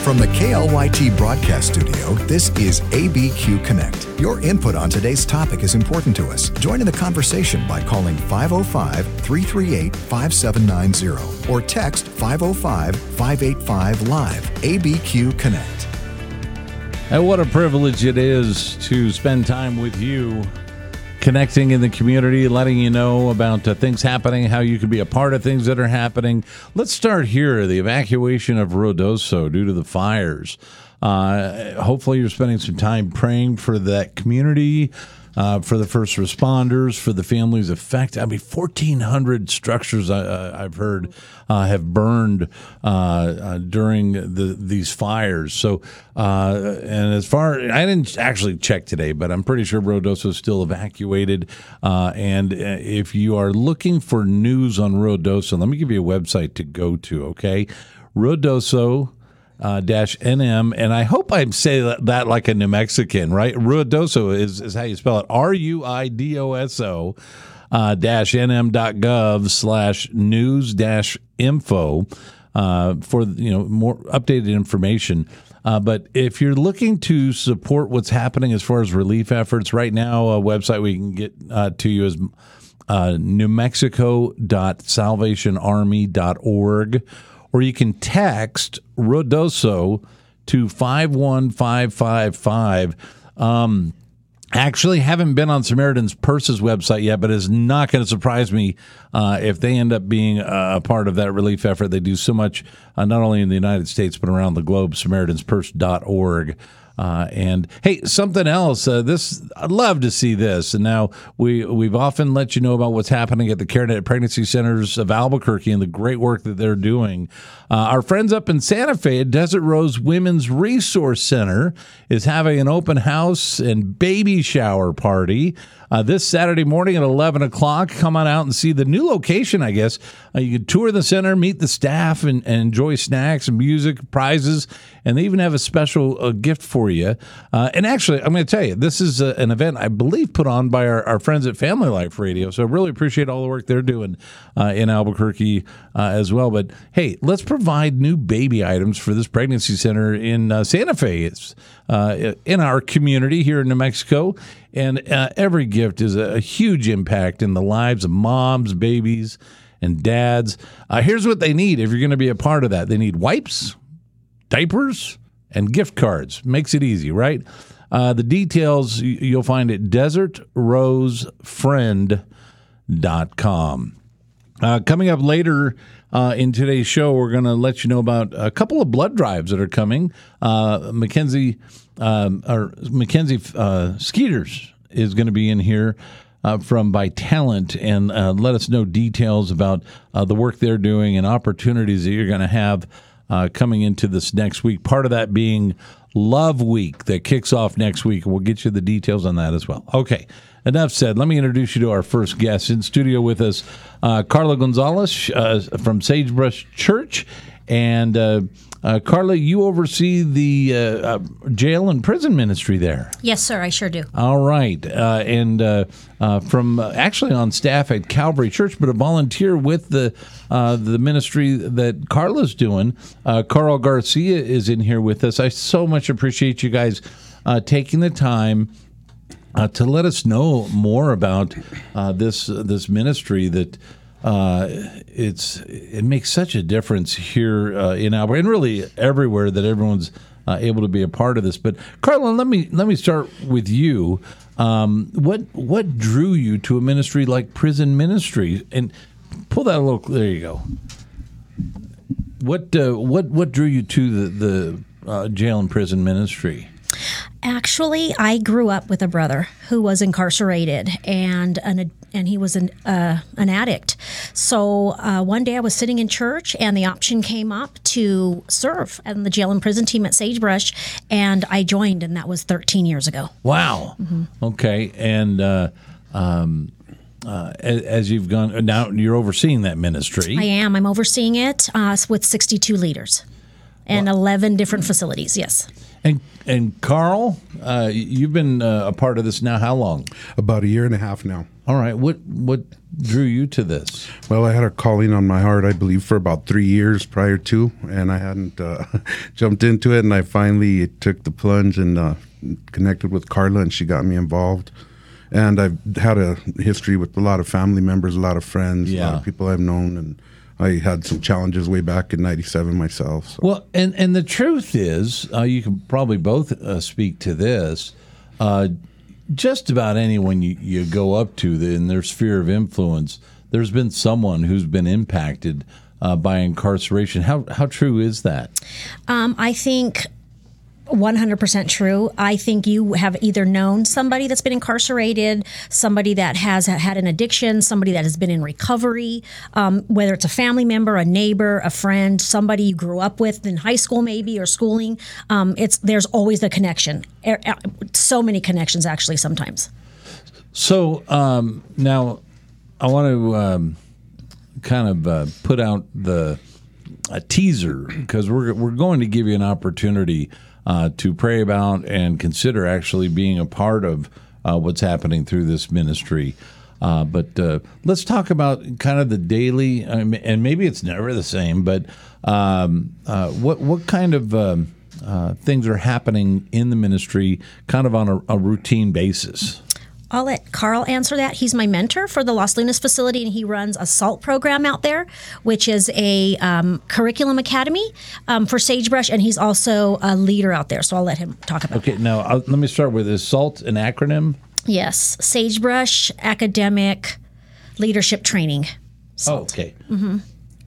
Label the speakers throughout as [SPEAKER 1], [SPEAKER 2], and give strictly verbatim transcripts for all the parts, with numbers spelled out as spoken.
[SPEAKER 1] From the K L Y T broadcast studio, this is A B Q Connect. Your input on today's topic is important to us. Join in the conversation by calling five oh five, three three eight, five seven nine zero or text five oh five, five eight five, live. A B Q Connect.
[SPEAKER 2] And what a privilege it is to spend time with you, connecting in the community, letting you know about uh, things happening, how you can be a part of things that are happening. Let's start here, the evacuation of Ruidoso due to the fires. Uh, hopefully you're spending some time praying for that community, uh, for the first responders, for the families affected. I mean, fourteen hundred structures I, I've heard uh, have burned uh, uh, during the, these fires. So, uh, and as far, I didn't actually check today, but I'm pretty sure Ruidoso is still evacuated. Uh, and if you are looking for news on Ruidoso, let me give you a website to go to, okay? Ruidoso Uh, dash N M, and I hope I say that, that like a New Mexican, right? Ruidoso is, is how you spell it. R U I D O S O uh, dash N M dot gov slash news dash info uh, for, you know, more updated information. Uh, but if you're looking to support what's happening as far as relief efforts, right now a website we can get uh, to you is uh, new mexico dot salvation army dot org. Or you can text Ruidoso to five one five five five. Um, actually, haven't been on Samaritan's Purse's website yet, but it's not going to surprise me uh, if they end up being a part of that relief effort. They do so much, uh, not only in the United States, but around the globe, samaritans purse dot org. Uh, and hey, something else. Uh, this I'd love to see this. And now we we've often let you know about what's happening at the CareNet Pregnancy Centers of Albuquerque and the great work that they're doing. Uh, our friends up in Santa Fe at Desert Rose Women's Resource Center is having an open house and baby shower party uh, this Saturday morning at eleven o'clock. Come on out and see the new location. I guess uh, you can tour the center, meet the staff, and, and enjoy snacks and music, prizes, and they even have a special uh, gift for you. Uh, and actually, I'm going to tell you, this is a, an event, I believe, put on by our, our friends at Family Life Radio. So I really appreciate all the work they're doing uh, in Albuquerque uh, as well. But hey, let's provide new baby items for this pregnancy center in uh, Santa Fe. It's uh, in our community here in New Mexico. And uh, every gift is a, a huge impact in the lives of moms, babies, and dads. Uh, here's what they need if you're going to be a part of that. They need wipes, diapers, and gift cards. Makes it easy, right? Uh, the details you'll find at desert rose friend dot com. Uh, coming up later uh, in today's show, we're going to let you know about a couple of blood drives that are coming. Uh, Mackenzie, um, or Mackenzie uh, Skeeters is going to be in here Uh, from By Talent and uh, let us know details about uh, the work they're doing and opportunities that you're going to have uh, coming into this next week. Part of that being Love Week that kicks off next week. We'll get you the details on that as well. Okay, enough said. Let me introduce you to our first guest. In studio with us, uh, Carla Gonzalez uh, from Sagebrush Church. And uh, uh, Carla, you oversee the uh, uh, jail and prison ministry there.
[SPEAKER 3] Yes, sir, I sure do.
[SPEAKER 2] All right. Uh, and uh, uh, from uh, actually on staff at Calvary Church, but a volunteer with the uh, the ministry that Carla's doing. Uh, Carl Garcia is in here with us. I so much appreciate you guys uh, taking the time uh, to let us know more about uh, this uh, this ministry that Uh, it's it makes such a difference here uh, in Albuquerque and really everywhere that everyone's uh, able to be a part of this. But Carla, let me let me start with you. Um, what what drew you to a ministry like prison ministry? And pull that a little. There you go. What uh, what what drew you to the the uh, jail and prison ministry?
[SPEAKER 3] Actually, I grew up with a brother who was incarcerated, and an and he was an uh, an addict. So uh, one day I was sitting in church, and the option came up to serve on the jail and prison team at Sagebrush, and I joined, and that was thirteen years ago.
[SPEAKER 2] Wow. Mm-hmm. Okay, and uh, um, uh, as, as you've gone now, you're overseeing that ministry.
[SPEAKER 3] I am. I'm overseeing it uh, with sixty-two leaders. and eleven different facilities. Yes.
[SPEAKER 2] And and Carl, uh, you've been uh, a part of this now. How long?
[SPEAKER 4] About a year and a half now.
[SPEAKER 2] All right. What what drew you to this?
[SPEAKER 4] Well, I had a calling on my heart, I believe, for about three years prior to, and I hadn't uh, jumped into it. And I finally took the plunge and uh, connected with Carla, and she got me involved. And I've had a history with a lot of family members, a lot of friends,
[SPEAKER 2] Yeah.
[SPEAKER 4] a lot of people I've known, and I had some challenges way back in ninety-seven myself. So.
[SPEAKER 2] Well, and, and the truth is, uh, you can probably both uh, speak to this. Uh, just about anyone you, you go up to the, in their sphere of influence, there's been someone who's been impacted uh, by incarceration. How how true is that?
[SPEAKER 3] Um, I think one hundred percent true. I think you have either known somebody that's been incarcerated, somebody that has had an addiction, somebody that has been in recovery, um, whether it's a family member, a neighbor, a friend, somebody you grew up with in high school maybe or schooling. Um, it's there's always the connection. So many connections actually sometimes.
[SPEAKER 2] So um, now I want to um, kind of uh, put out the a teaser because we're we're going to give you an opportunity Uh, to pray about and consider actually being a part of uh, what's happening through this ministry. Uh, but uh, let's talk about kind of the daily, um, and maybe it's never the same, but um, uh, what what kind of um, uh, things are happening in the ministry kind of on a, a routine basis?
[SPEAKER 3] I'll let Carl answer that. He's my mentor for the Los Lunas facility, and he runs a SALT program out there, which is a um, curriculum academy um, for Sagebrush, and he's also a leader out there. So I'll let him talk about
[SPEAKER 2] Okay,
[SPEAKER 3] that.
[SPEAKER 2] now I'll, let me start with, is SALT an acronym?
[SPEAKER 3] Yes, Sagebrush Academic Leadership Training.
[SPEAKER 2] Oh, okay. Mm-hmm.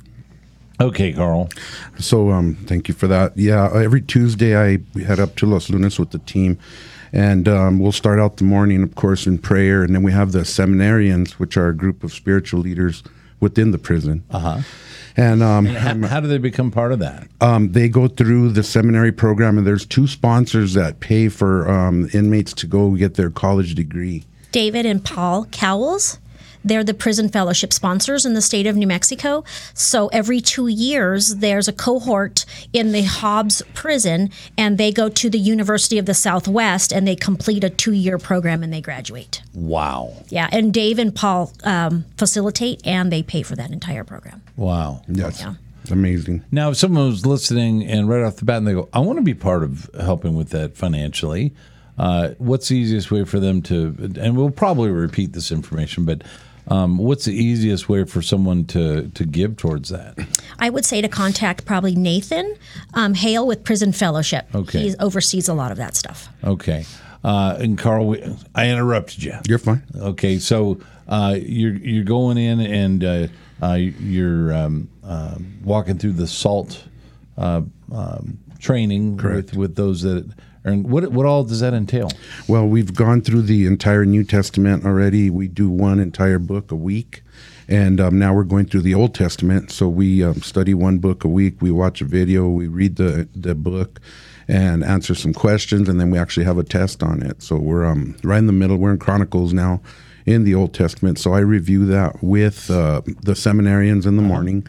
[SPEAKER 2] Okay, Carl.
[SPEAKER 4] So um, thank you for that. Yeah, every Tuesday I head up to Los Lunas with the team. And um, we'll start out the morning, of course, in prayer. And then we have the seminarians, which are a group of spiritual leaders within the prison.
[SPEAKER 2] Uh-huh.
[SPEAKER 4] And um,
[SPEAKER 2] How, how do they become part of that?
[SPEAKER 4] um, they go through the seminary program, and there's two sponsors that pay for um, inmates to go get their college degree.
[SPEAKER 3] David and Paul Cowles. They're the prison fellowship sponsors in the state of New Mexico. So every two years, there's a cohort in the Hobbs prison, and they go to the University of the Southwest, and they complete a two-year program, and they graduate.
[SPEAKER 2] Wow.
[SPEAKER 3] Yeah, and Dave and Paul um, facilitate, and they pay for that entire program.
[SPEAKER 2] Wow.
[SPEAKER 4] Yes.
[SPEAKER 3] Yeah.
[SPEAKER 4] It's amazing.
[SPEAKER 2] Now, if someone was listening and right off the bat and they go, I want to be part of helping with that financially, uh, what's the easiest way for them to, and we'll probably repeat this information, but um, what's the easiest way for someone to, to give towards that?
[SPEAKER 3] I would say to contact probably Nathan um, Hale with Prison Fellowship.
[SPEAKER 2] Okay.
[SPEAKER 3] He oversees a lot of that stuff.
[SPEAKER 2] Okay. Uh, and Carl, we, I interrupted you.
[SPEAKER 4] You're fine.
[SPEAKER 2] Okay, so uh, you're you're going in and uh, uh, you're um, uh, walking through the SALT uh, um, training with, with those that. And what what all does that entail?
[SPEAKER 4] Well, we've gone through the entire New Testament already. We do one entire book a week. And um, now we're going through the Old Testament. So we um, study one book a week. We watch a video. We read the, the book and answer some questions. And then we actually have a test on it. So we're um, right in the middle. We're in Chronicles now in the Old Testament. So I review that with uh, the seminarians in the morning.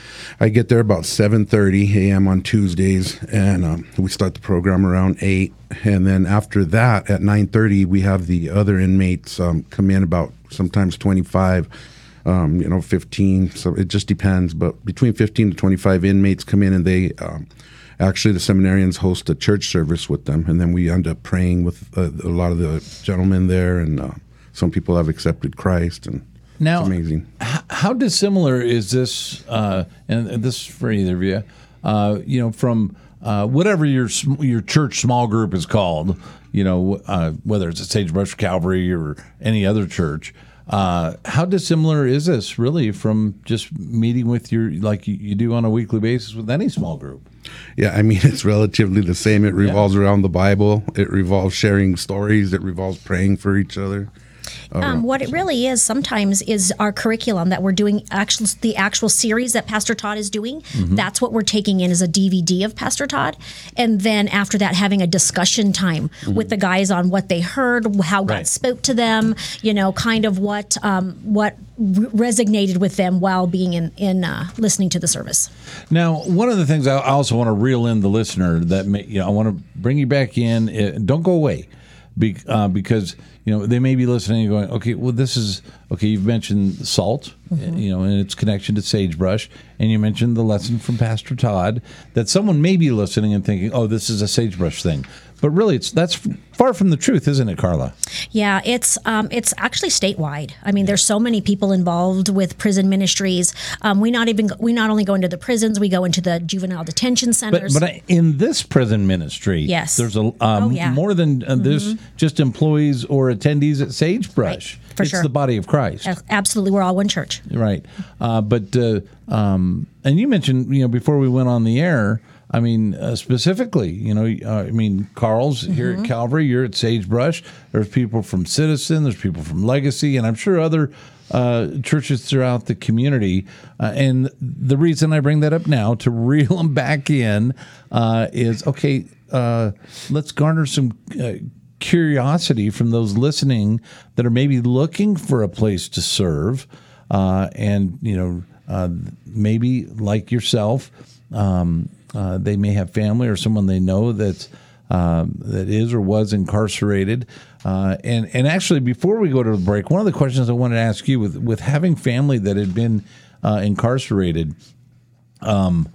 [SPEAKER 4] I get there about seven thirty a.m. on Tuesdays, and um, we start the program around eight. And then after that, at nine thirty, we have the other inmates um, come in, about sometimes twenty-five, um, you know, fifteen. So it just depends. But between fifteen to twenty-five inmates come in, and they um, actually, the seminarians host a church service with them. And then we end up praying with uh, a lot of the gentlemen there, and uh, some people have accepted Christ, and
[SPEAKER 2] Now,
[SPEAKER 4] it's amazing.
[SPEAKER 2] H- how dissimilar is this, uh, and this is for either of you, uh, you know, from uh, whatever your sm- your church small group is called, you know, uh, whether it's a Sagebrush Calvary or any other church, uh, how dissimilar is this really from just meeting with your, like you, you do on a weekly basis with any small group?
[SPEAKER 4] Yeah, I mean, it's relatively the same. It revolves yeah. around the Bible. It revolves sharing stories. It revolves praying for each other.
[SPEAKER 3] Um, what it really is sometimes is our curriculum that we're doing, actual, the actual series that Pastor Todd is doing. Mm-hmm. That's what we're taking in as a D V D of Pastor Todd. And then after that, having a discussion time mm-hmm. with the guys on what they heard, how God right. spoke to them, you know, kind of what um, what resonated with them while being in, in uh, listening to the service.
[SPEAKER 2] Now, one of the things I also want to reel in the listener that, may, you know, I want to bring you back in. Uh, don't go away. Be, uh, because you know they may be listening and going, okay, well, this is okay. You've mentioned salt, mm-hmm. you know, and its connection to sagebrush, and you mentioned the lesson from Pastor Todd. That someone may be listening and thinking, oh, this is a sagebrush thing, but really, it's that's far from the truth, isn't it, Carla?
[SPEAKER 3] Yeah, it's um, it's actually statewide. I mean, there's so many people involved with prison ministries. Um, we not even we not only go into the prisons, we go into the juvenile detention centers.
[SPEAKER 2] But, but in this prison ministry,
[SPEAKER 3] yes,
[SPEAKER 2] there's a um,
[SPEAKER 3] oh, yeah.
[SPEAKER 2] more than uh, this mm-hmm. just employees or attendees at Sagebrush.
[SPEAKER 3] Right, for
[SPEAKER 2] it's
[SPEAKER 3] sure.
[SPEAKER 2] the body of Christ.
[SPEAKER 3] Absolutely, we're all one church.
[SPEAKER 2] Right, uh, but uh, um, and you mentioned, you know, before we went on the air. I mean, uh, specifically, you know, uh, I mean, Carl's mm-hmm. here at Calvary, you're at Sagebrush. There's people from Citizen, there's people from Legacy, and I'm sure other uh, churches throughout the community. Uh, and the reason I bring that up now, to reel them back in, uh, is, okay, uh, let's garner some uh, curiosity from those listening that are maybe looking for a place to serve. Uh, and, you know, uh, maybe like yourself, um, Uh, they may have family or someone they know that's, um, that is or was incarcerated. Uh, and, and actually, before we go to the break, one of the questions I wanted to ask you, with, with having family that had been uh, incarcerated, um,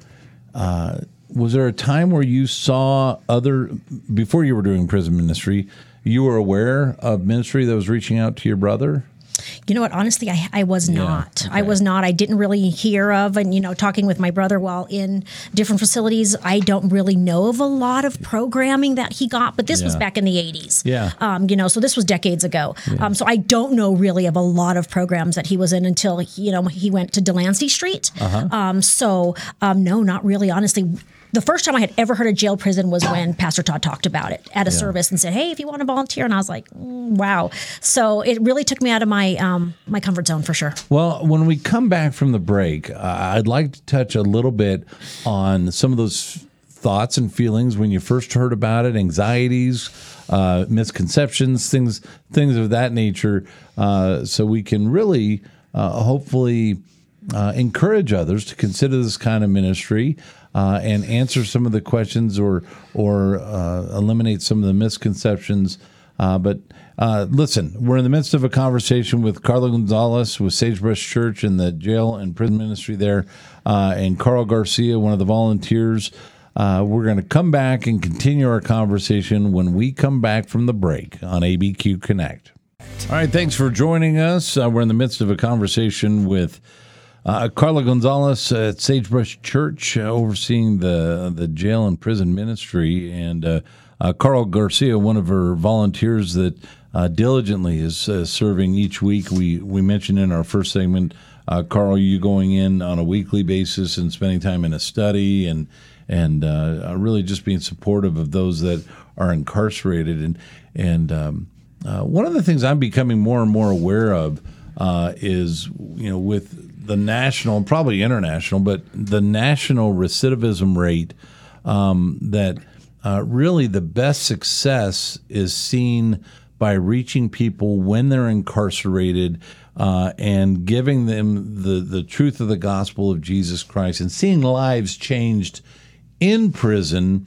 [SPEAKER 2] uh, was there a time where you saw other, before you were doing prison ministry, you were aware of ministry that was reaching out to your brother?
[SPEAKER 3] You know what? Honestly, I, I was
[SPEAKER 2] yeah,
[SPEAKER 3] not.
[SPEAKER 2] okay.
[SPEAKER 3] I was not. I didn't really hear of, and, you know, talking with my brother while in different facilities, I don't really know of a lot of programming that he got, but this yeah. was back in the eighties.
[SPEAKER 2] Yeah.
[SPEAKER 3] Um, you know, so this was decades ago. Yeah. Um, so I don't know really of a lot of programs that he was in until, you know, he went to Delancey Street. Uh-huh. Um, so, um, no, not really, honestly. The first time I had ever heard of jail prison was when Pastor Todd talked about it at a yeah. service and said, hey, if you want to volunteer. And I was like, mm, wow. So it really took me out of my um, my comfort zone for sure.
[SPEAKER 2] Well, when we come back from the break, uh, I'd like to touch a little bit on some of those thoughts and feelings when you first heard about it, anxieties, uh, misconceptions, things things of that nature, uh, so we can really uh, hopefully uh, encourage others to consider this kind of ministry. Uh, and answer some of the questions or or uh, eliminate some of the misconceptions. Uh, but uh, listen, we're in the midst of a conversation with Carla Gonzalez with Sagebrush Church and the jail and prison ministry there, uh, and Carl Garcia, one of the volunteers. Uh, we're going to come back and continue our conversation when we come back from the break on A B Q Connect. All right, thanks for joining us. Uh, we're in the midst of a conversation with Uh, Carla Gonzalez at Sagebrush Church, uh, overseeing the the jail and prison ministry, and uh, uh, Carl Garcia, one of her volunteers that uh, diligently is uh, serving each week. We we mentioned in our first segment, uh, Carl, you going in on a weekly basis and spending time in a study, and and uh, really just being supportive of those that are incarcerated. And and um, uh, one of the things I'm becoming more and more aware of uh, is, you know, with the national, probably international, but the national recidivism rate, um, that uh, really the best success is seen by reaching people when they're incarcerated uh, and giving them the, the truth of the gospel of Jesus Christ and seeing lives changed in prison,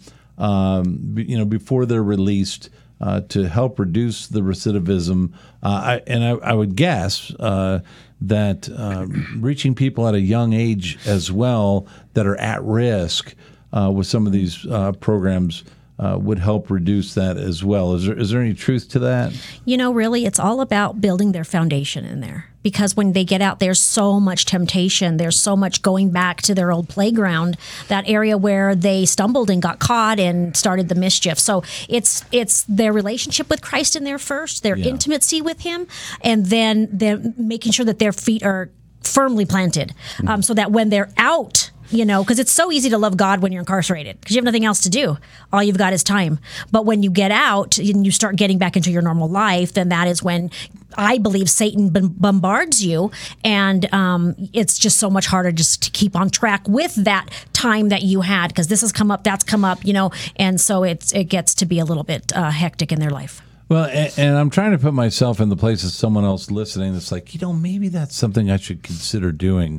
[SPEAKER 2] um, you know, before they're released, uh, to help reduce the recidivism. Uh, I, and I, I would guess uh, that uh, reaching people at a young age as well that are at risk uh, with some of these uh, programs uh, would help reduce that as well. Is there is there any truth to that?
[SPEAKER 3] You know, really, it's all about building their foundation in there. Because when they get out, there's so much temptation. There's so much going back to their old playground, that area where they stumbled and got caught and started the mischief. So it's it's their relationship with Christ in there first, their
[SPEAKER 2] yeah.
[SPEAKER 3] intimacy with Him, and then then making sure that their feet are firmly planted, mm-hmm. um, so that when they're out you know, because it's so easy to love God when you're incarcerated because you have nothing else to do. All you've got is time. But when you get out and you start getting back into your normal life, then that is when I believe Satan bombards you, and um, it's just so much harder just to keep on track with that time that you had because this has come up, that's come up, you know, and so it's it gets to be a little bit uh, hectic in their life.
[SPEAKER 2] Well, and, and I'm trying to put myself in the place of someone else listening that's like, you know, maybe that's something I should consider doing.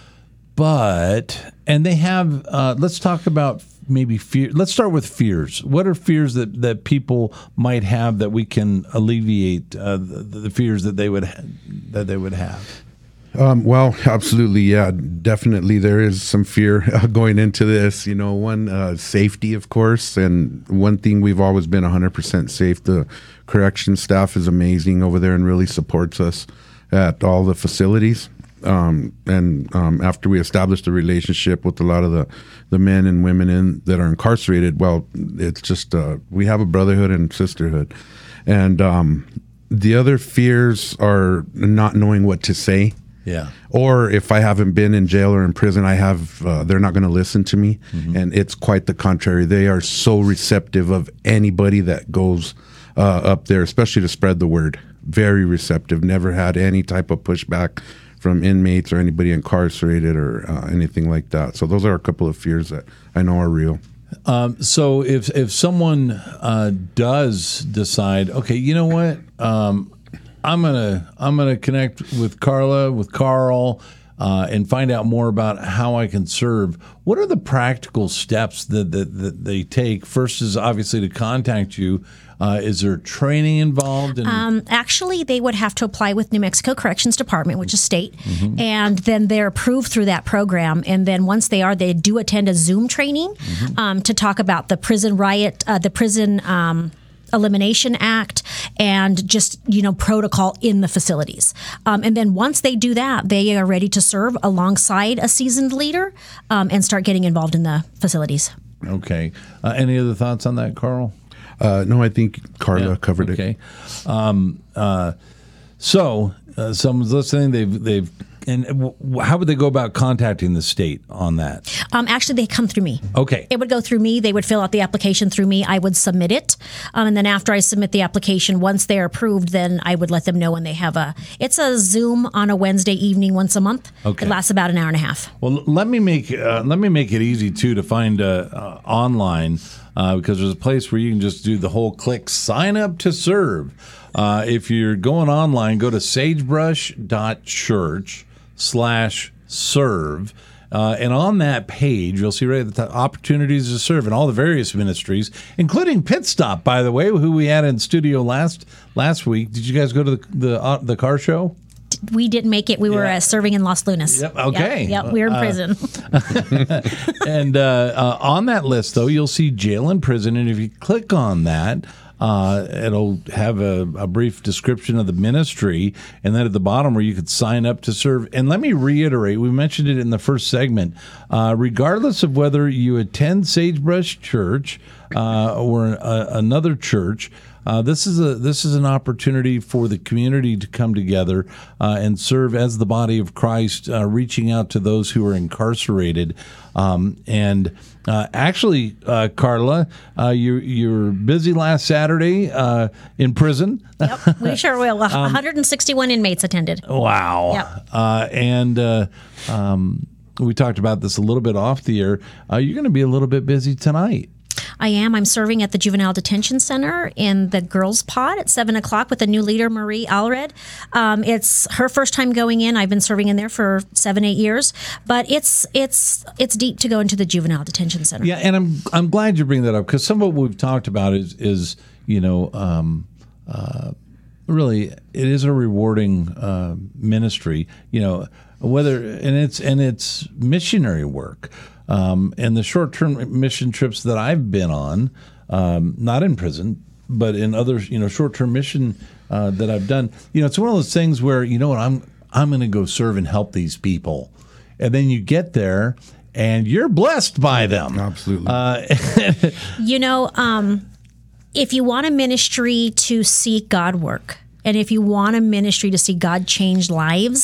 [SPEAKER 2] But, and they have, uh, let's talk about maybe fear. Let's start with fears. What are fears that, that people might have that we can alleviate uh, the, the fears that they would ha- that they would have?
[SPEAKER 4] Um, well, absolutely, yeah, definitely. There is some fear uh, going into this. You know, one uh, safety, of course, and one thing we've always been one hundred percent safe. The correction staff is amazing over there and really supports us at all the facilities. Um, and um, after we established a relationship with a lot of the, the men and women in that are incarcerated, well, it's just uh, we have a brotherhood and sisterhood. And um, the other fears are not knowing what to say.
[SPEAKER 2] Yeah.
[SPEAKER 4] Or if I haven't been in jail or in prison, I have. Uh, they're not going to listen to me, mm-hmm. and it's quite the contrary. They are so receptive of anybody that goes uh, up there, especially to spread the word. Very receptive. Never had any type of pushback from inmates or anybody incarcerated or uh, anything like that. So those are a couple of fears that I know are real.
[SPEAKER 2] Um, so if if someone uh, does decide, okay, you know what, um, I'm gonna I'm gonna connect with Carla, with Carl, uh, and find out more about how I can serve. What are the practical steps that that, that they take? First is obviously to contact you. Uh, is there training involved? In-
[SPEAKER 3] um, actually, they would have to apply with New Mexico Corrections Department, which is state, mm-hmm. and then they're approved through that program. And then once they are, they do attend a Zoom training mm-hmm. um, to talk about the prison riot, uh, the prison um, Elimination Act, and just, you know, protocol in the facilities. Um, and then once they do that, they are ready to serve alongside a seasoned leader um, and start getting involved in the facilities.
[SPEAKER 2] Okay. Uh, any other thoughts on that, Carl?
[SPEAKER 4] Uh, no, I think Carla
[SPEAKER 2] yeah,
[SPEAKER 4] covered
[SPEAKER 2] okay.
[SPEAKER 4] it.
[SPEAKER 2] Okay. Um, uh, so uh, someone's listening. They've they've and w- how would they go about contacting the state on that?
[SPEAKER 3] Um, actually, they come through me.
[SPEAKER 2] Okay.
[SPEAKER 3] It would go through me. They would fill out the application through me. I would submit it, um, and then after I submit the application, once they're approved, then I would let them know when they have a. It's a Zoom on a Wednesday evening once a month.
[SPEAKER 2] Okay.
[SPEAKER 3] It lasts about an hour and a half.
[SPEAKER 2] Well, let me make uh, let me make it easy too to find uh, uh, online. Uh, because there's a place where you can just do the whole click, sign up to serve. Uh, if you're going online, go to sagebrush.church slash serve. Uh, and on that page, you'll see right at the top, opportunities to serve in all the various ministries, including Pit Stop, by the way, who we had in studio last last week. Did you guys go to the the, uh, the car show?
[SPEAKER 3] We didn't make it. We were
[SPEAKER 2] Yeah.
[SPEAKER 3] uh, serving in Los Lunas.
[SPEAKER 2] Yep. Okay.
[SPEAKER 3] Yep. yep we were in
[SPEAKER 2] Uh,
[SPEAKER 3] prison.
[SPEAKER 2] And uh, uh, on that list, though, you'll see jail and prison. And if you click on that, uh, it'll have a, a brief description of the ministry. And then at the bottom where you could sign up to serve. And let me reiterate, we mentioned it in the first segment, uh, regardless of whether you attend Sagebrush Church uh, or a, another church, Uh, this is a this is an opportunity for the community to come together uh, and serve as the body of Christ, uh, reaching out to those who are incarcerated. Um, and uh, actually, uh, Carla, uh, you you were busy last Saturday uh, in prison.
[SPEAKER 3] Yep, we sure will. one hundred sixty-one inmates attended.
[SPEAKER 2] Wow.
[SPEAKER 3] Yep.
[SPEAKER 2] Uh, and uh, um, we talked about this a little bit off the air. Uh, you're going to be a little bit busy tonight.
[SPEAKER 3] I am. I'm serving at the Juvenile Detention Center in the girls' pod at seven o'clock with the new leader, Marie Allred. Um, it's her first time going in. I've been serving in there for seven, eight years. But it's it's it's deep to go into the Juvenile Detention Center.
[SPEAKER 2] Yeah, and I'm I'm glad you bring that up because some of what we've talked about is is you know um, uh, really it is a rewarding uh, ministry. You know whether and it's and it's missionary work. Um, and the short-term mission trips that I've been on, um, not in prison, but in other, you know, short-term mission uh, that I've done, you know, it's one of those things where, you know what, I'm I'm going to go serve and help these people, and then you get there and you're blessed by them.
[SPEAKER 4] Absolutely.
[SPEAKER 2] Uh,
[SPEAKER 3] you know, um, if you want a ministry to see God work, and if you want a ministry to see God change lives,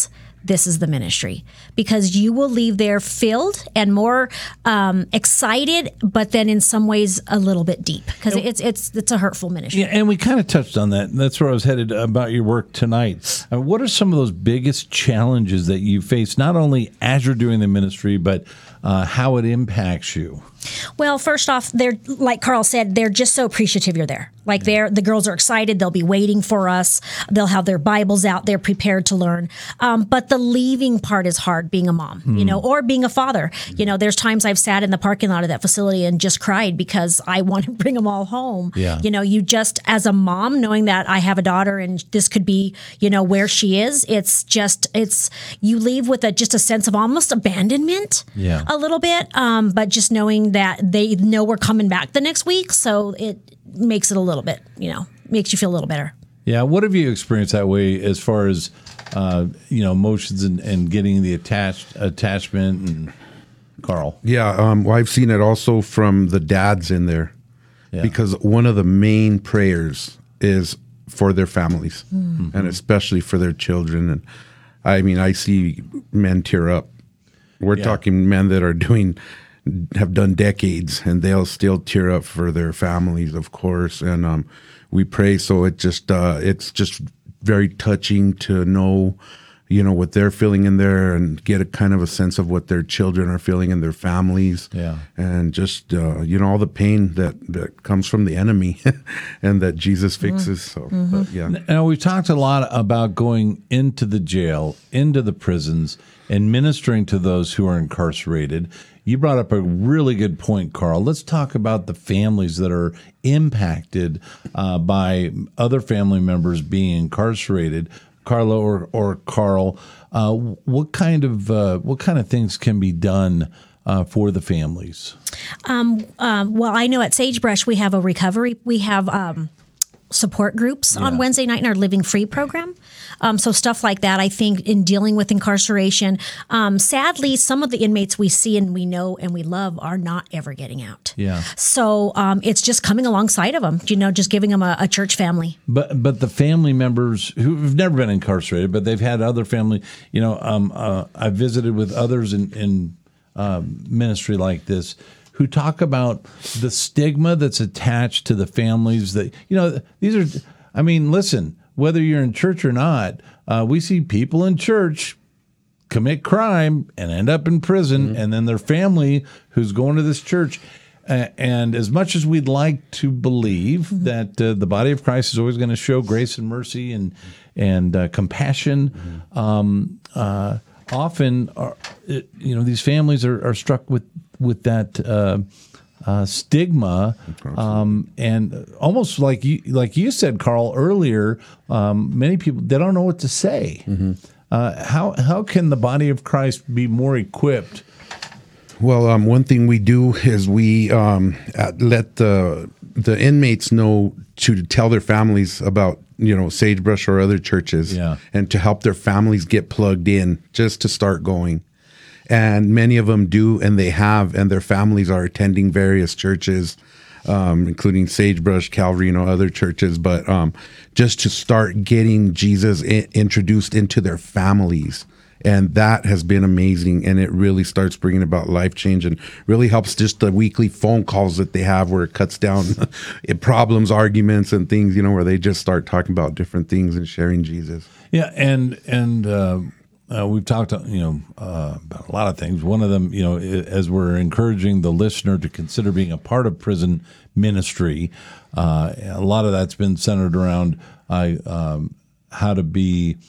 [SPEAKER 3] this is the ministry, because you will leave there filled and more um, excited, but then in some ways a little bit deep, because it's it's it's a hurtful ministry.
[SPEAKER 2] Yeah, and we kind of touched on that. And that's where I was headed about your work tonight. Uh, what are some of those biggest challenges that you face, not only as you're doing the ministry, but uh, how it impacts you?
[SPEAKER 3] Well, first off, they're like Carl said, they're just so appreciative you're there. Like they're the girls are excited. They'll be waiting for us. They'll have their Bibles out. They're prepared to learn. Um, but the leaving part is hard, being a mom, mm. you know, or being a father. You know, there's times I've sat in the parking lot of that facility and just cried because I want to bring them all home.
[SPEAKER 2] Yeah.
[SPEAKER 3] You know, you just, as a mom, knowing that I have a daughter and this could be, you know, where she is, it's just, it's, you leave with a just a sense of almost abandonment
[SPEAKER 2] yeah.
[SPEAKER 3] a little bit. Um, but just knowing that they know we're coming back the next week. So it makes it a little bit, you know, makes you feel a little better.
[SPEAKER 2] Yeah. What have you experienced that way as far as, uh, you know, emotions and, and getting the attached attachment and Carl?
[SPEAKER 4] Yeah. Um, well, I've seen it also from the dads in there, yeah. because one of the main prayers is for their families mm-hmm. and especially for their children. And I mean, I see men tear up. We're yeah. talking men that are doing have done decades, and they'll still tear up for their families, of course. And um, we pray. So it just uh, it's just very touching to know, you know, what they're feeling in there, and get a kind of a sense of what their children are feeling in their families.
[SPEAKER 2] Yeah, and
[SPEAKER 4] just uh, you know, all the pain that, that comes from the enemy, and that Jesus fixes. So
[SPEAKER 3] mm-hmm.
[SPEAKER 4] but, yeah.
[SPEAKER 2] Now we've talked a lot about going into the jail, into the prisons, and ministering to those who are incarcerated. You brought up a really good point, Carl. Let's talk about the families that are impacted uh, by other family members being incarcerated. Carla or or Carl, uh, what kind of uh, what kind of things can be done uh, for the families?
[SPEAKER 3] Um, um, well, I know at Sagebrush we have a recovery. We have um, support groups yeah. on Wednesday night in our Living Free program. Um, so stuff like that, I think, in dealing with incarceration. Um, sadly, some of the inmates we see and we know and we love are not ever getting out.
[SPEAKER 2] Yeah.
[SPEAKER 3] So um, it's just coming alongside of them, you know, just giving them a, a church family.
[SPEAKER 2] But but the family members who've never been incarcerated, but they've had other family, you know, um, uh, I visited with others in, in uh, ministry like this who talk about the stigma that's attached to the families that, you know, these are, I mean, listen, whether you're in church or not, uh, we see people in church commit crime and end up in prison, mm-hmm. and then their family who's going to this church. Uh, and as much as we'd like to believe mm-hmm. that uh, the body of Christ is always going to show grace and mercy and and uh, compassion, mm-hmm. um, uh, often, are, you know, these families are, are struck with with that uh, uh, stigma, um, and almost like you like you said, Carl, earlier. Um, many people, they don't know what to say. Mm-hmm. Uh, how how can the body of Christ be more equipped?
[SPEAKER 4] Well, um, one thing we do is we um, let the the inmates know to tell their families about, you know, Sagebrush or other churches,
[SPEAKER 2] yeah.
[SPEAKER 4] and to help their families get plugged in just to start going. And many of them do, and they have, and their families are attending various churches, um, including Sagebrush, Calvary, you know, other churches. But um, just to start getting Jesus I- introduced into their families. And that has been amazing, and it really starts bringing about life change, and really helps just the weekly phone calls that they have, where it cuts down problems, arguments, and things, you know, where they just start talking about different things and sharing Jesus.
[SPEAKER 2] Yeah, and and uh, uh, we've talked, you know, uh, about a lot of things. One of them, you know, as we're encouraging the listener to consider being a part of prison ministry, uh, a lot of that's been centered around uh, um, how to be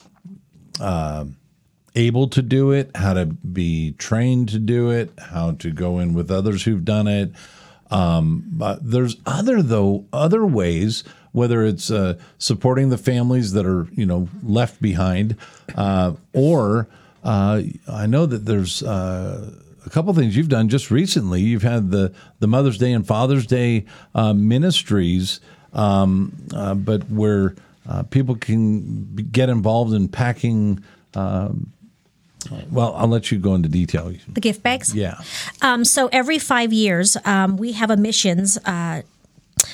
[SPEAKER 2] Uh, able to do it, how to be trained to do it, how to go in with others who've done it. Um, but there's other though other ways, whether it's uh, supporting the families that are, you know, left behind, uh, or uh, I know that there's uh, a couple things you've done just recently. You've had the the Mother's Day and Father's Day uh, ministries, um, uh, but where uh, people can be, get involved in packing. Um, Well, I'll let you go into detail.
[SPEAKER 3] The gift bags?
[SPEAKER 2] Yeah.
[SPEAKER 3] Um, so every five years, um, we have a missions uh,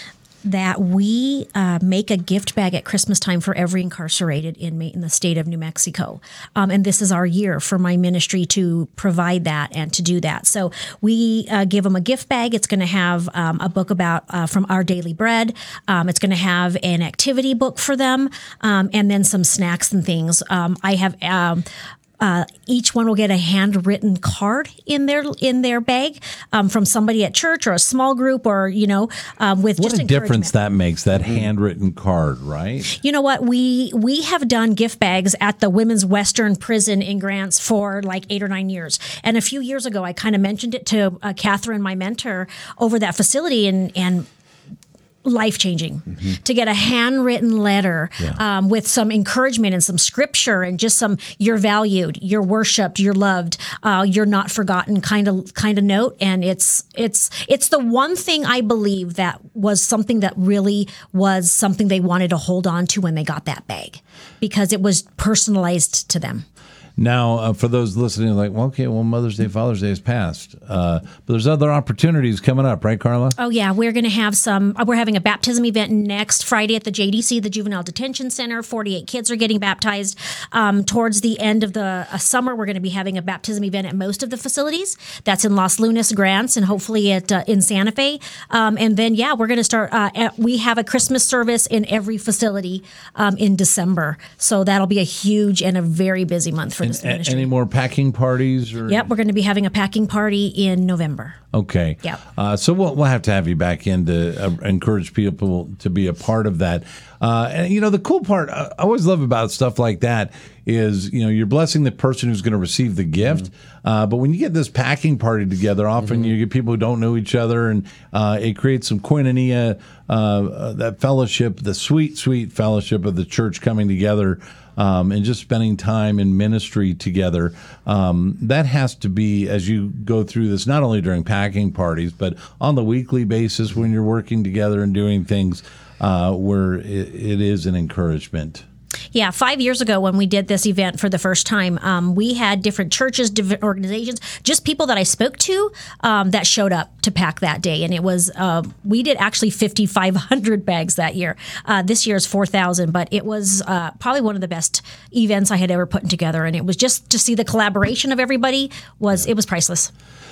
[SPEAKER 3] that we uh, make a gift bag at Christmas time for every incarcerated inmate in the state of New Mexico. Um, and this is our year for my ministry to provide that and to do that. So we uh, give them a gift bag. It's going to have um, a book about uh, from Our Daily Bread. Um, it's going to have an activity book for them, um, and then some snacks and things. Um, I have um, Uh, each one will get a handwritten card in their in their bag um, from somebody at church or a small group, or you know, um, with
[SPEAKER 2] what
[SPEAKER 3] just
[SPEAKER 2] a difference
[SPEAKER 3] encouragement.
[SPEAKER 2] that makes, that handwritten card, right?
[SPEAKER 3] You know what? We we have done gift bags at the Women's Western Prison in Grants for like eight or nine years. And a few years ago, I kind of mentioned it to uh, Catherine, my mentor, over that facility, and and. life-changing mm-hmm. to get a handwritten letter yeah. um, with some encouragement and some scripture and just some "you're valued, you're worshipped, you're loved, uh, you're not forgotten" kind of kind of note. And it's it's it's the one thing I believe that was something that really was something they wanted to hold on to when they got that bag, because it was personalized to them.
[SPEAKER 2] Now, uh, for those listening, like, well, okay, well, Mother's Day, Father's Day has passed, uh, but there's other opportunities coming up, right, Carla?
[SPEAKER 3] Oh yeah, we're going to have some. We're having a baptism event next Friday at the J D C, the Juvenile Detention Center. forty-eight kids are getting baptized. Um, towards the end of the uh, summer, we're going to be having a baptism event at most of the facilities. That's in Los Lunas, Grants, and hopefully at uh, in Santa Fe. Um, and then yeah, we're going to start. Uh, at, we have a Christmas service in every facility um, in December, so that'll be a huge and a very busy month for. This
[SPEAKER 2] ministry. Any more packing parties? Or?
[SPEAKER 3] Yep, we're going to be having a packing party in November.
[SPEAKER 2] Okay.
[SPEAKER 3] Yep.
[SPEAKER 2] Uh, so we'll, we'll have to have you back in to uh, encourage people to be a part of that. Uh, and, you know, the cool part I always love about stuff like that is, you know, you're blessing the person who's going to receive the gift. Mm-hmm. Uh, but when you get this packing party together, often mm-hmm. you get people who don't know each other, and uh, it creates some koinonia, uh, uh, that fellowship, the sweet, sweet fellowship of the church coming together. Um, and just spending time in ministry together. Um, that has to be, as you go through this, not only during packing parties, but on the weekly basis when you're working together and doing things uh, where it, it is an encouragement.
[SPEAKER 3] Yeah, five years ago when we did this event for the first time, um, we had different churches, different organizations, just people that I spoke to um, that showed up to pack that day. And it was, uh, we did actually fifty-five hundred bags that year. Uh, this year is four thousand, but it was uh, probably one of the best events I had ever put together. And it was just to see the collaboration of everybody was, it was priceless.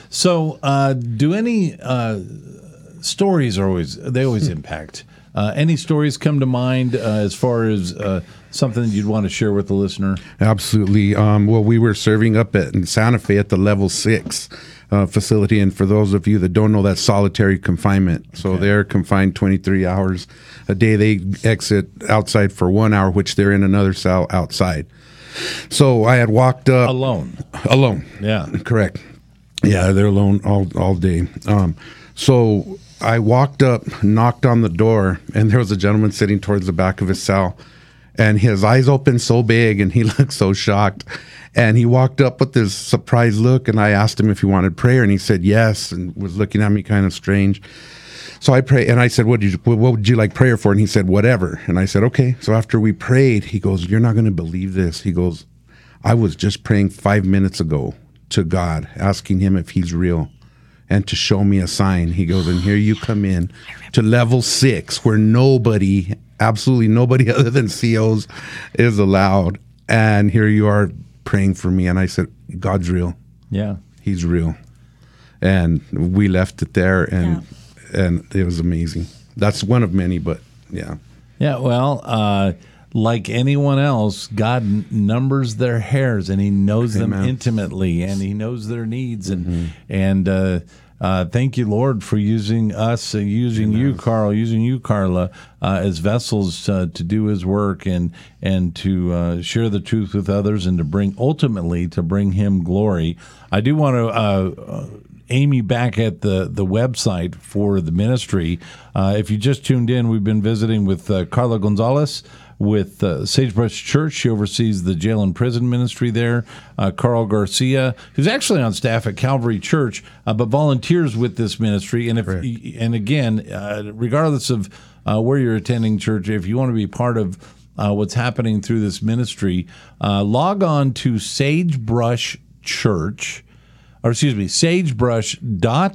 [SPEAKER 2] So uh, do any uh, stories are always, they always impact. Uh, any stories come to mind uh, as far as uh, something you'd want to share with the listener?
[SPEAKER 4] Absolutely. Um, well, we were serving up at in Santa Fe at the level six uh, facility. And for those of you that don't know, that's solitary confinement. So okay. They're confined twenty-three hours a day. They exit outside for one hour, which they're in another cell outside. So I had walked up.
[SPEAKER 2] Alone.
[SPEAKER 4] Alone.
[SPEAKER 2] Yeah.
[SPEAKER 4] Correct. Yeah, they're alone all, all day. Um, so I walked up, knocked on the door, and there was a gentleman sitting towards the back of his cell, and his eyes opened so big, and he looked so shocked. And he walked up with this surprised look, and I asked him if he wanted prayer, and he said yes, and was looking at me kind of strange. So I prayed, and I said, what, did you, what would you like prayer for? And he said, whatever. And I said, okay. So after we prayed, he goes, you're not going to believe this. He goes, I was just praying five minutes ago to God, asking him if he's real and to show me a sign. He goes, and here you come in to level six, where nobody, absolutely nobody other than C Os is allowed. And here you are praying for me. And I said, God's real.
[SPEAKER 2] Yeah.
[SPEAKER 4] He's real. And we left it there, and yeah. and it was amazing. That's one of many, but yeah.
[SPEAKER 2] Yeah, well, uh, like anyone else, God n- numbers their hairs, and he knows Amen. them intimately, and he knows their needs. And mm-hmm. and uh, uh, thank you, Lord, for using us, uh, using Amen. you, Carl, using you, Carla, uh, as vessels uh, to do his work and and to uh, share the truth with others, and to bring, ultimately, to bring him glory. I do want to uh, aim you back at the, the website for the ministry. Uh, if you just tuned in, we've been visiting with uh, Carla Gonzalez, with uh, Sagebrush Church. She oversees the jail and prison ministry there. Uh, Carl Garcia, who's actually on staff at Calvary Church, uh, but volunteers with this ministry. And if right. and again, uh, regardless of uh, where you're attending church, if you want to be part of uh, what's happening through this ministry, uh, log on to Sagebrush Church, or excuse me, sagebrush dot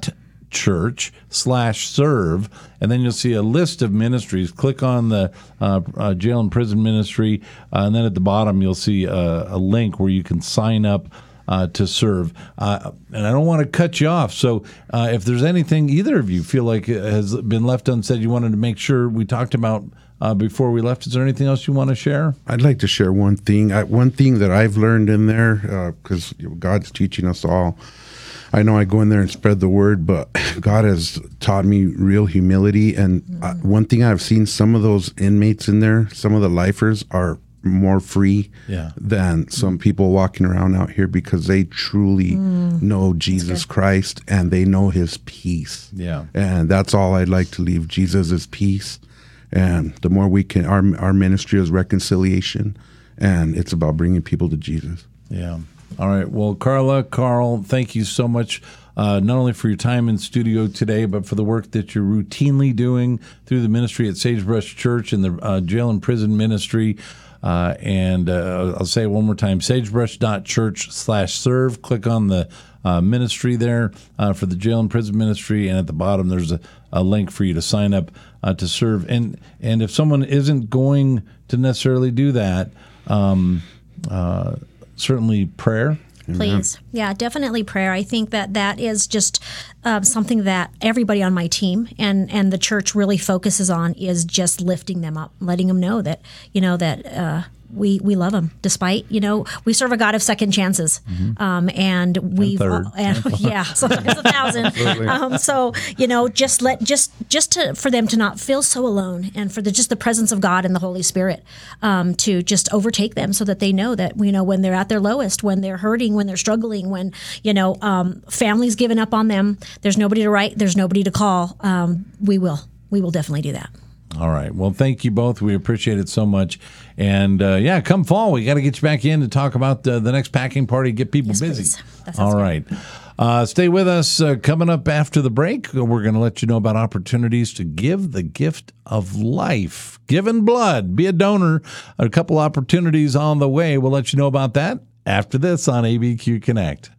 [SPEAKER 2] church slash serve, and then you'll see a list of ministries. Click on the uh, uh, jail and prison ministry, uh, and then at the bottom you'll see a, a link where you can sign up Uh, to serve. Uh, and I don't want to cut you off. So uh, if there's anything either of you feel like has been left unsaid you wanted to make sure we talked about uh, before we left, is there anything else you want to share?
[SPEAKER 4] I'd like to share one thing. I, one thing that I've learned in there, because uh, God's teaching us all. I know I go in there and spread the word, but God has taught me real humility. And mm-hmm. uh, one thing I've seen, some of those inmates in there, some of the lifers are more free yeah. than some people walking around out here, because they truly mm. know Jesus Christ and they know his peace.
[SPEAKER 2] Yeah.
[SPEAKER 4] And that's all I'd like to leave. Jesus is peace. And the more we can, our, our ministry is reconciliation, and it's about bringing people to Jesus.
[SPEAKER 2] Yeah. All right. Well, Carla, Carl, thank you so much, uh, not only for your time in studio today, but for the work that you're routinely doing through the ministry at Sagebrush Church and the uh, jail and prison ministry. Uh, and uh, I'll say it one more time, sagebrush.church slash serve. Click on the uh, ministry there uh, for the jail and prison ministry, and at the bottom there's a, a link for you to sign up uh, to serve. And and if someone isn't going to necessarily do that, um, uh, certainly prayer.
[SPEAKER 3] Please. Yeah, definitely prayer. I think that that is just uh, something that everybody on my team and, and the church really focuses on, is just lifting them up, letting them know that, you know, that uh, we we love them, despite, you know, we serve a God of second chances. Mm-hmm. Um, and we've,
[SPEAKER 2] and
[SPEAKER 3] uh, and, yeah, sometimes a thousand. um, so, you know, just let, just, just to, for them to not feel so alone, and for the, just the presence of God and the Holy Spirit um, to just overtake them, so that they know that, you know, when they're at their lowest, when they're hurting, when they're struggling, when, you know, um, family's given up on them, there's nobody to write, there's nobody to call. Um, we will, we will definitely do that.
[SPEAKER 2] All right. Well, thank you both. We appreciate it so much. And uh, yeah, come fall, we got to get you back in to talk about uh, the next packing party, get people
[SPEAKER 3] yes,
[SPEAKER 2] busy.
[SPEAKER 3] All
[SPEAKER 2] good. right. Uh, stay with us. Uh, coming up after the break, we're going to let you know about opportunities to give the gift of life. Giving blood, be a donor. A couple opportunities on the way. We'll let you know about that after this on A B Q Connect.